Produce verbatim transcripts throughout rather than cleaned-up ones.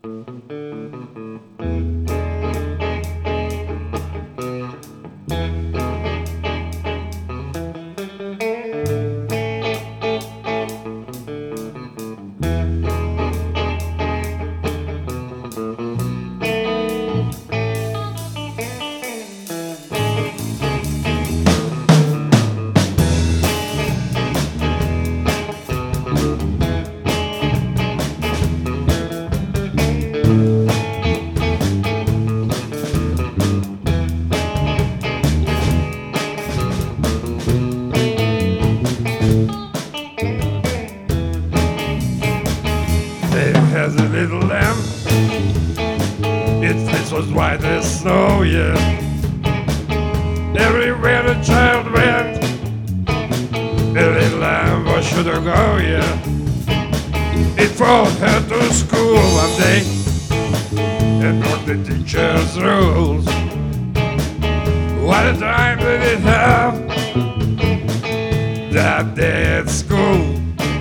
Babe has a little lamb. Its face was white as snow, yeah. Everywhere the child went, the little lamb was sure to go, yeah. It followed her to school one day and broke the teacher's rules. What a time did it have that day at school.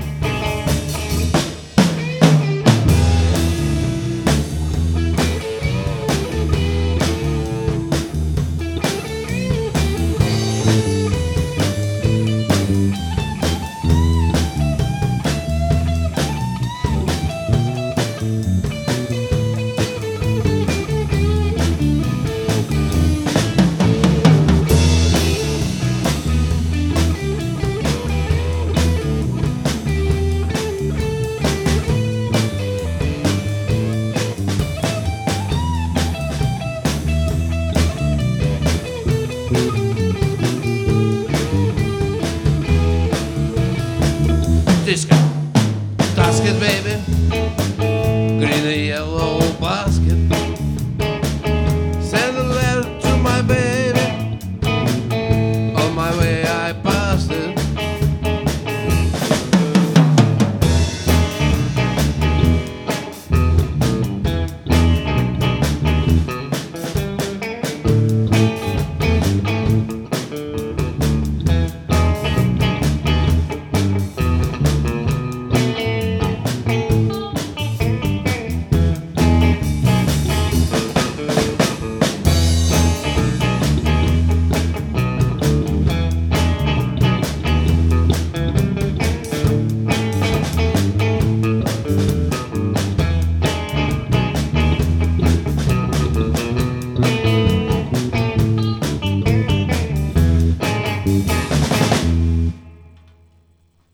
Disco, basket, baby, green and yellow basket.